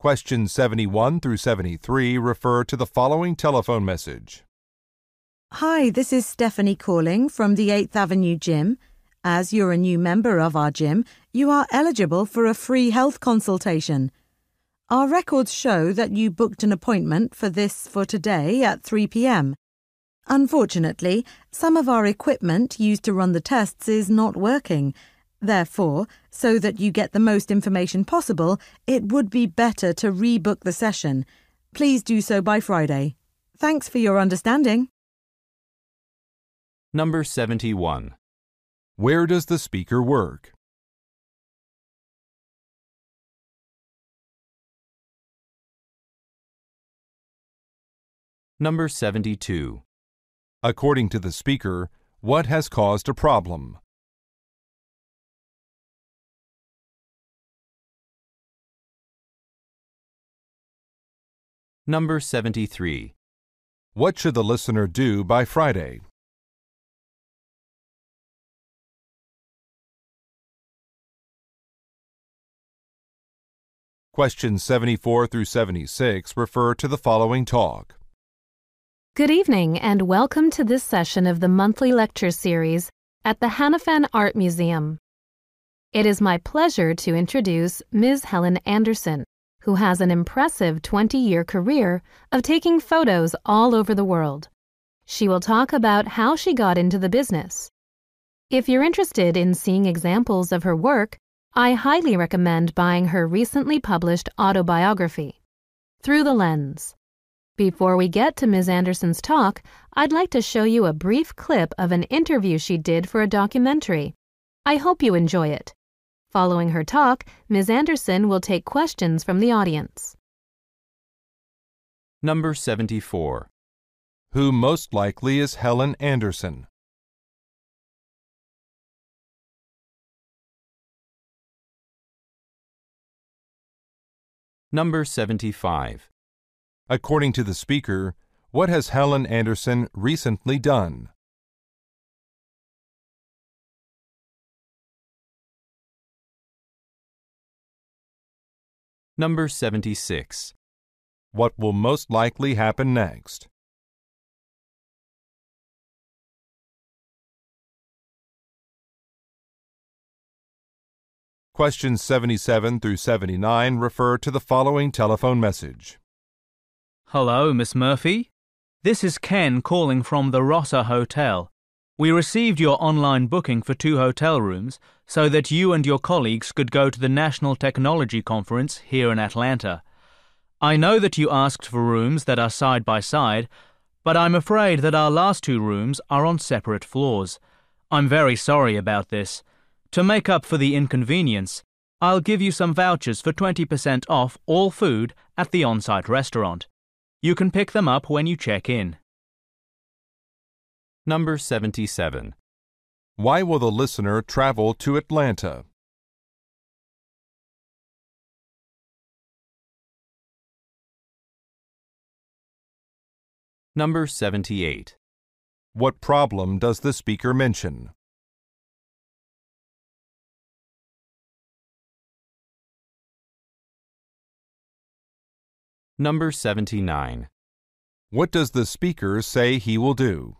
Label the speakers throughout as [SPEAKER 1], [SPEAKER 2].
[SPEAKER 1] Questions 71 through 73 refer to the following telephone message.
[SPEAKER 2] Hi, this is Stephanie calling from the 8th Avenue Gym. As you're a new member of our gym, you are eligible for a free health consultation. Our records show that you booked an appointment for today at 3 p.m. Unfortunately, some of our equipment used to run the tests is not working. Therefore, so that you get the most information possible, it would be better to rebook the session. Please do so by Friday. Thanks for your understanding.
[SPEAKER 3] Number 71.
[SPEAKER 1] Where does the speaker work?
[SPEAKER 3] Number 72.
[SPEAKER 1] According to the speaker, what has caused a problem?
[SPEAKER 3] Number 73.
[SPEAKER 1] What should the listener do by Friday? Questions 74 through 76 refer to the following talk.
[SPEAKER 4] Good evening and welcome to this session of the monthly lecture series at the Hannafin Art Museum. It is my pleasure to introduce Ms. Helen Anderson, who has an impressive 20-year career of taking photos all over the world. She will talk about how she got into the business. If you're interested in seeing examples of her work, I highly recommend buying her recently published autobiography, Through the Lens. Before we get to Ms. Anderson's talk, I'd like to show you a brief clip of an interview she did for a documentary. I hope you enjoy it. Following her talk, Ms. Anderson will take questions from the audience.
[SPEAKER 3] Number 74.
[SPEAKER 1] Who most likely is Helen Anderson?
[SPEAKER 3] Number 75.
[SPEAKER 1] According to the speaker, what has Helen Anderson recently done?
[SPEAKER 3] Number 76.
[SPEAKER 1] What will most likely happen next? Questions 77 through 79 refer to the following telephone message.
[SPEAKER 5] Hello, Miss Murphy. This is Ken calling from the Rossa Hotel. We received your online booking for 2 hotel rooms so that you and your colleagues could go to the National Technology Conference here in Atlanta. I know that you asked for rooms that are side by side, but I'm afraid that our last 2 rooms are on separate floors. I'm very sorry about this. To make up for the inconvenience, I'll give you some vouchers for 20% off all food at the on-site restaurant. You can pick them up when you check in.
[SPEAKER 3] Number 77.
[SPEAKER 1] Why will the listener travel to Atlanta?
[SPEAKER 3] Number 78.
[SPEAKER 1] What problem does the speaker mention?
[SPEAKER 3] Number 79.
[SPEAKER 1] What does the speaker say he will do?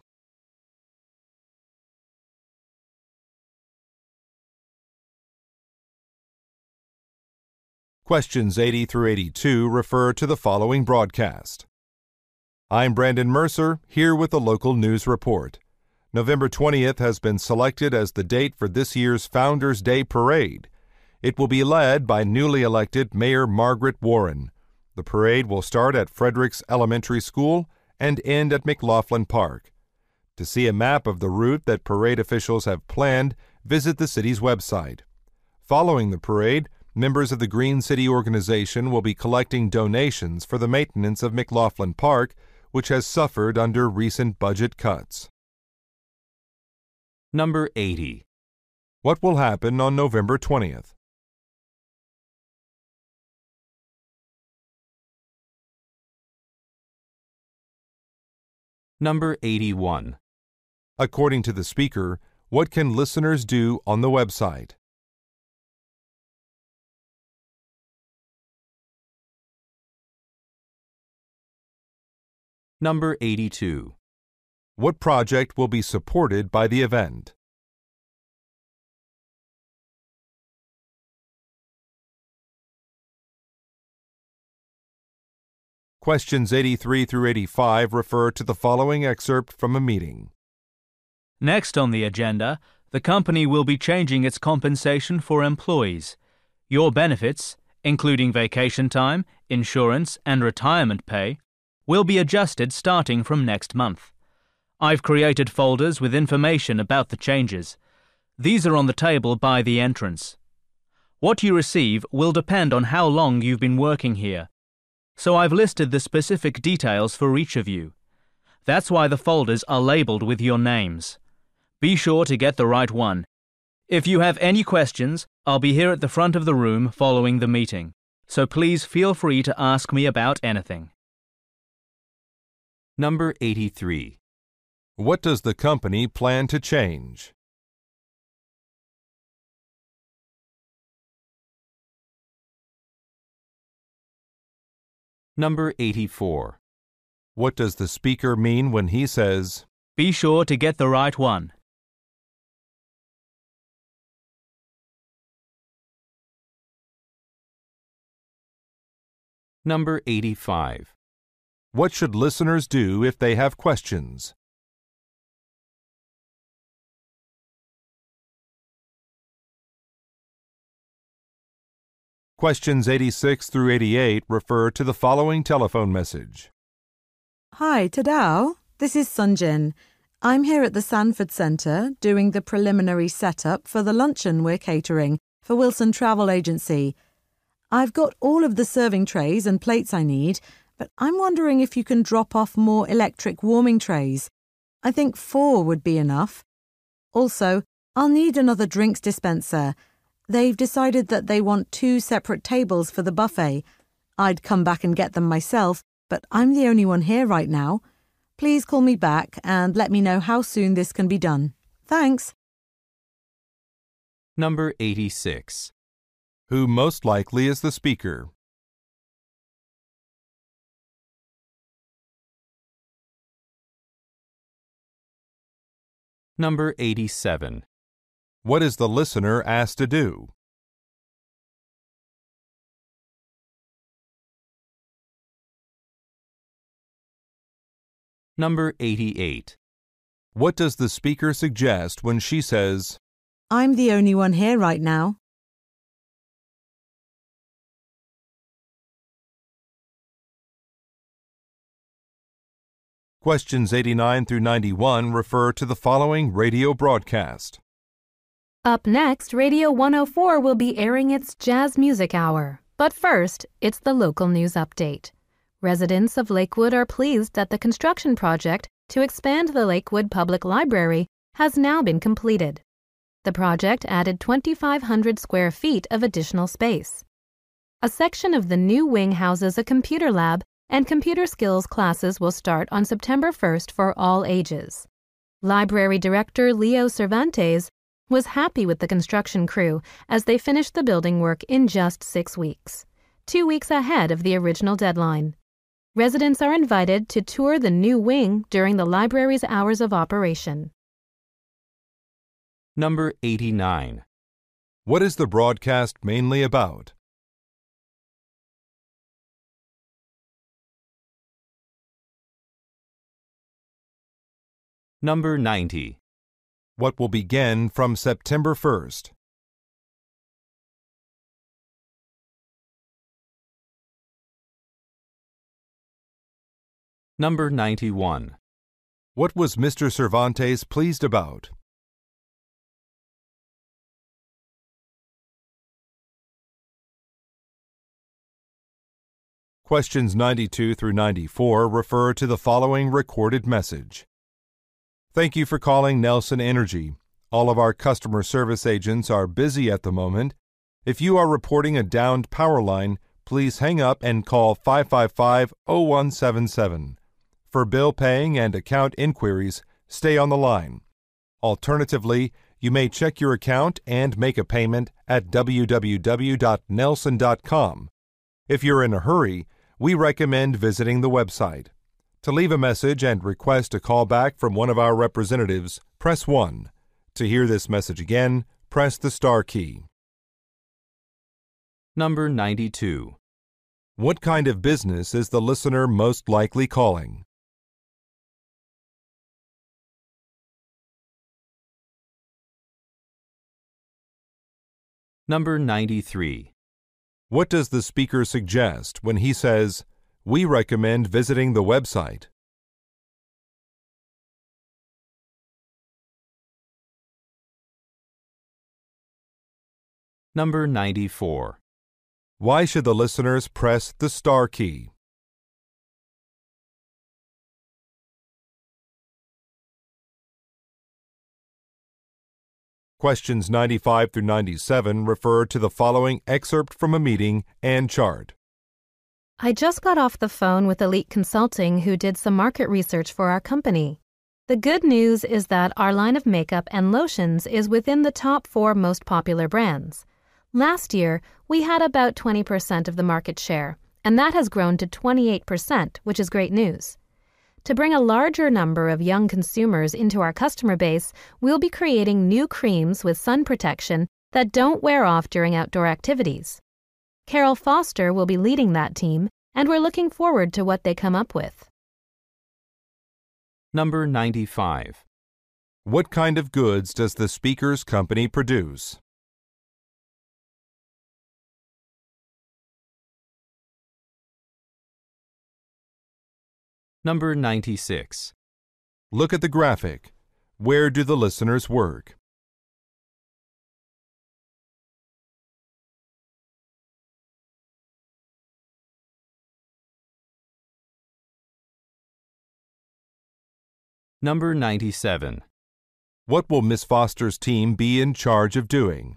[SPEAKER 1] Questions 80 through 82 refer to the following broadcast. I'm Brandon Mercer, here with the local news report. November 20th has been selected as the date for this year's Founders Day Parade. It will be led by newly elected Mayor Margaret Warren. The parade will start at Fredericks Elementary School and end at McLaughlin Park. To see a map of the route that parade officials have planned, visit the city's website. Following the parade, members of the Green City organization will be collecting donations for the maintenance of McLaughlin Park, which has suffered under recent budget cuts.
[SPEAKER 3] Number 80.
[SPEAKER 1] What will happen on November 20th?
[SPEAKER 3] Number 81.
[SPEAKER 1] According to the speaker, what can listeners do on the website?
[SPEAKER 3] Number 82.
[SPEAKER 1] What project will be supported by the event? Questions 83 through 85 refer to the following excerpt from a meeting.
[SPEAKER 5] Next on the agenda, the company will be changing its compensation for employees. Your benefits, including vacation time, insurance, and retirement pay, will be adjusted starting from next month. I've created folders with information about the changes. These are on the table by the entrance. What you receive will depend on how long you've been working here, so I've listed the specific details for each of you. That's why the folders are labeled with your names. Be sure to get the right one. If you have any questions, I'll be here at the front of the room following the meeting, so please feel free to ask me about anything.
[SPEAKER 3] Number 83.
[SPEAKER 1] What does the company plan to change?
[SPEAKER 3] Number 84.
[SPEAKER 1] What does the speaker mean when he says,
[SPEAKER 5] Be sure to get the right one.
[SPEAKER 3] Number 85.
[SPEAKER 1] what should listeners do if they have questions? Questions 86 through 88 refer to the following telephone message.
[SPEAKER 2] Hi, Tadao. This is Sunjin. I'm here at the Sanford Centre doing the preliminary setup for the luncheon we're catering for Wilson Travel Agency. I've got all of the serving trays and plates I need, but I'm wondering if you can drop off more electric warming trays. I think 4 would be enough. Also, I'll need another drinks dispenser. They've decided that they want 2 separate tables for the buffet. I'd come back and get them myself, but I'm the only one here right now. Please call me back and let me know how soon this can be done. Thanks.
[SPEAKER 3] Number 86.
[SPEAKER 1] Who most likely is the speaker?
[SPEAKER 3] Number 87.
[SPEAKER 1] What is the listener asked to do?
[SPEAKER 3] Number 88.
[SPEAKER 1] What does the speaker suggest when she says,
[SPEAKER 2] I'm the only one here right now.
[SPEAKER 1] Questions 89 through 91 refer to the following radio broadcast.
[SPEAKER 4] Up next, Radio 104 will be airing its Jazz Music Hour. But first, it's the local news update. Residents of Lakewood are pleased that the construction project to expand the Lakewood Public Library has now been completed. The project added 2,500 square feet of additional space. A section of the new wing houses a computer lab, and computer skills classes will start on September 1st for all ages. Library Director Leo Cervantes was happy with the construction crew as they finished the building work in just 6 weeks, 2 weeks ahead of the original deadline. Residents are invited to tour the new wing during the library's hours of operation.
[SPEAKER 3] Number 89.
[SPEAKER 1] What is the broadcast mainly about?
[SPEAKER 3] Number 90.
[SPEAKER 1] What will begin from September 1st?
[SPEAKER 3] Number 91.
[SPEAKER 1] What was Mr. Cervantes pleased about? Questions 92 through 94 refer to the following recorded message. Thank you for calling Nelson Energy. All of our customer service agents are busy at the moment. If you are reporting a downed power line, please hang up and call 555-0177. For bill paying and account inquiries, stay on the line. Alternatively, you may check your account and make a payment at www.nelson.com. If you're in a hurry, we recommend visiting the website. To leave a message and request a call back from one of our representatives, press 1. To hear this message again, press the star key.
[SPEAKER 3] Number 92.
[SPEAKER 1] What kind of business is the listener most likely calling?
[SPEAKER 3] Number 93.
[SPEAKER 1] What does the speaker suggest when he says, "We recommend visiting the website"?
[SPEAKER 3] Number 94.
[SPEAKER 1] Why should the listeners press the star key? Questions 95 through 97 refer to the following excerpt from a meeting and chart.
[SPEAKER 4] I just got off the phone with Elite Consulting, who did some market research for our company. The good news is that our line of makeup and lotions is within the top 4 most popular brands. Last year, we had about 20% of the market share, and that has grown to 28%, which is great news. To bring a larger number of young consumers into our customer base, we'll be creating new creams with sun protection that don't wear off during outdoor activities. Carol Foster will be leading that team, and we're looking forward to what they come up with.
[SPEAKER 3] Number 95.
[SPEAKER 1] What kind of goods does the speaker's company produce?
[SPEAKER 3] Number 96.
[SPEAKER 1] Look at the graphic. Where do the listeners work?
[SPEAKER 3] Number 97.
[SPEAKER 1] What will Miss Foster's team be in charge of doing?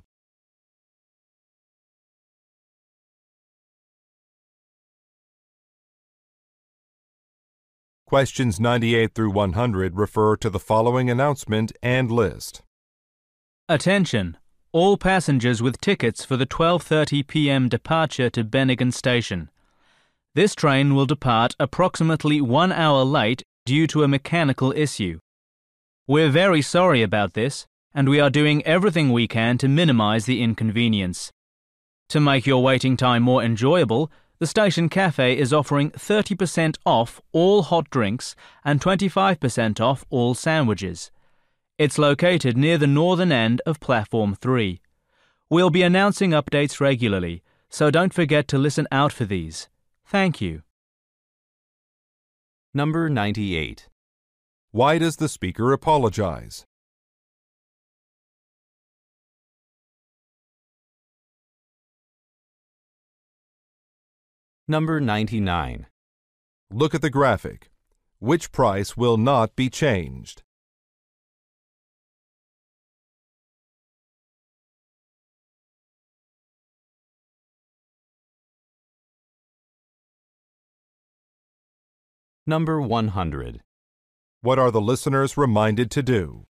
[SPEAKER 1] Questions 98 through 100 refer to the following announcement and list.
[SPEAKER 5] Attention! All passengers with tickets for the 12:30 p.m. departure to Bennigan Station. This train will depart approximately 1 hour late due to a mechanical issue. We're very sorry about this, and we are doing everything we can to minimize the inconvenience. To make your waiting time more enjoyable, the station cafe is offering 30% off all hot drinks and 25% off all sandwiches. It's located near the northern end of Platform 3. We'll be announcing updates regularly, so don't forget to listen out for these. Thank you.
[SPEAKER 3] Number 98.
[SPEAKER 1] Why does the speaker apologize?
[SPEAKER 3] Number 99.
[SPEAKER 1] Look at the graphic. Which price will not be changed?
[SPEAKER 3] Number 100.
[SPEAKER 1] What are the listeners reminded to do?